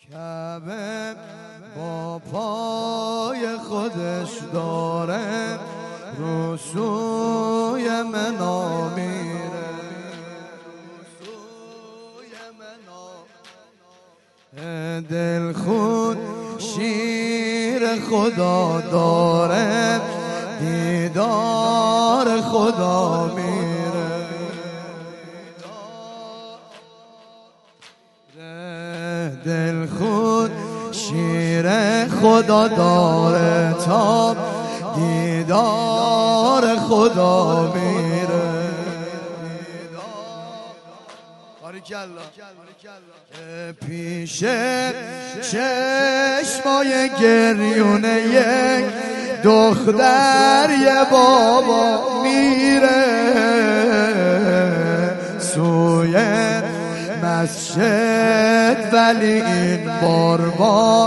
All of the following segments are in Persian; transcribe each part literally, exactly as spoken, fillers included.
کعبه با پای خودش داره رو سوی منا میره، دل خود شیر خدا داره دیدار خدا میره، دل خود شیر خدا داره تا دیدار خدا میره. پیش چشمای گریونه یک دختر یه بابا میره سوی مسجد، ولی این بار با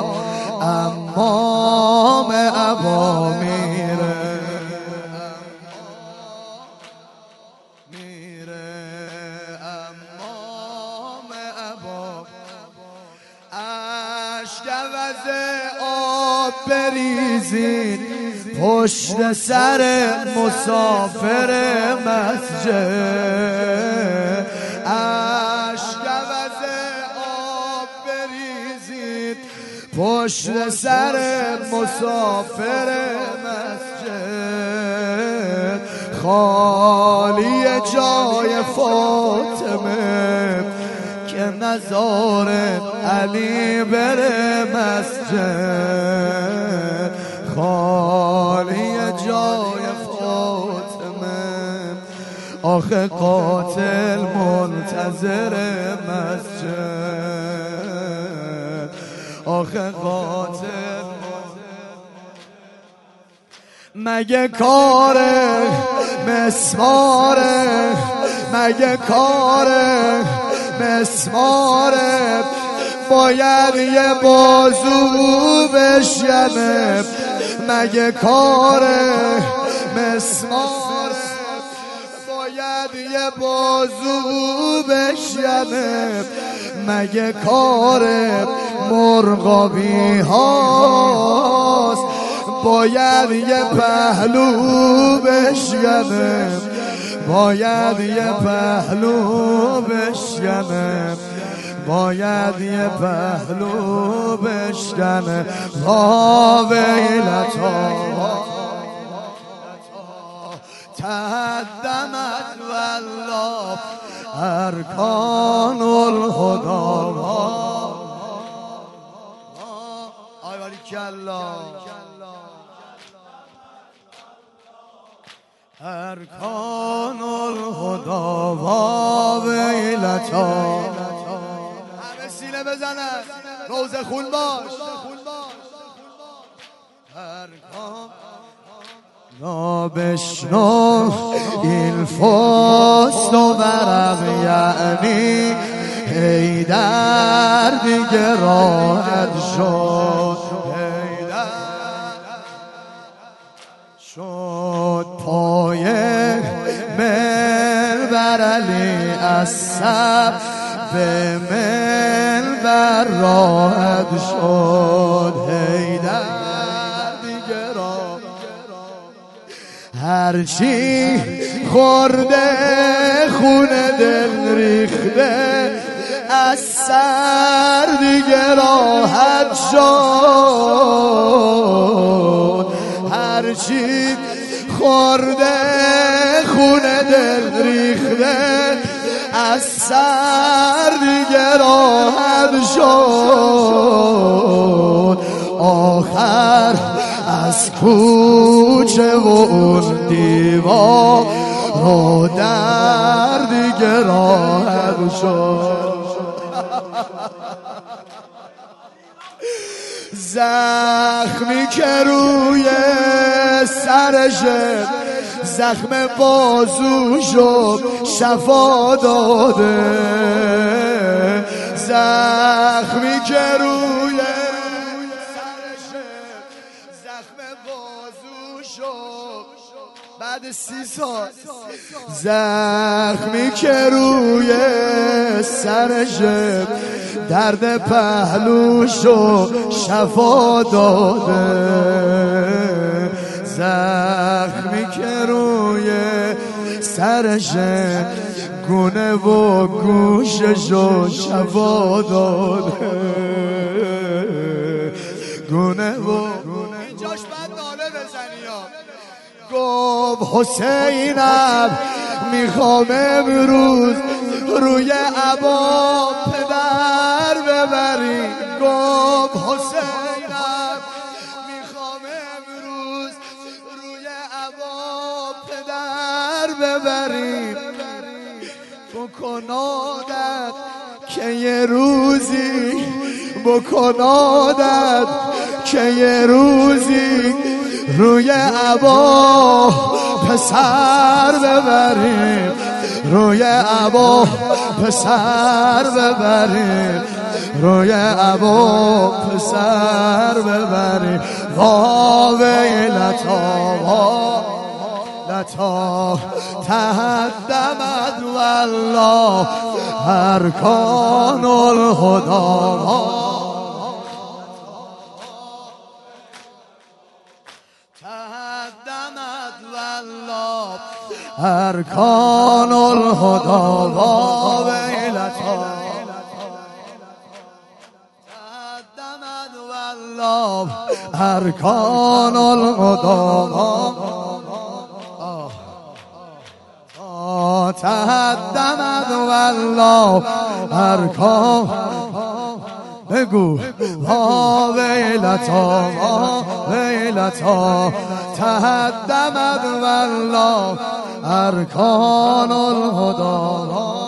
امام ابا میره میره امام ابا. اشک عوض آب بریزید پشت سر مسافر مسجد، اشک عوض آب بریزید پشت سر مسافر مسجد، خالی جای فاطمه که مزار علی بره مسجد، خالی جای فاطمه آخه قاتل منتظر مسجد، آخه قاتل مگه کاره مسماره، مگه کاره مسماره باید یه بازو بشکنه، مگه کاره مسماره باید یه بازو بشکنه، مگه کاره مرغابی هاست باید یه پهلو بشکنه، باید یه پهلو بشکنه، باید یه پهلو بشکنه. وا ویلتا تهدمت والله ارکان الهدی. آی ولی کلا ارکان الهدی و ویلتا. همه سینه بزنن روزه خون باش. ارکان نابشنو این فست و ورق یعنی حیدر دیگه راحت شد، شد پایه منبر علی از سر به منبر راحت شد حیدر دیگه را هرچی خورده خونه دل ریخته از سر دیگه راحت شد، هرچی خورده خونه دل ریخته از سر دیگه راحت شد، آخر از کوچه و اون دیوار رو در دیگه راحت شد. زخمی که روی سرشه زخم بازوشو شفا داده، زخمی که روی سرشه زخم بازوشو بعد سی سال زخمی که روی سرشه درد پهلوشو شفا داده، زخمی که روی سرشه گونه و گوششو شفا داده، گونه و اینجاش بعد ناله بزنی ها. گفت حسینم میخوام امروز روی عبا پدر ببری. گفت حسینم میخوام امروز روی عبا پدر ببری. بکن عادت که یه روزی، بکن عادت که یه روزی روی عبا پسر ببریم، روی عبا پسر ببریم، روی عبا پسر ببریم. وا ویلتا وا لتا تهدمت والله ارکان الهدی، تهدمت والله ارکان الهدی وا ویلتا، تهدمت والله ارکان الهدی، تهدمت والله ارکان. بگو وا ویلتا وا ویلتا تهدمت والله ارکان الهدی.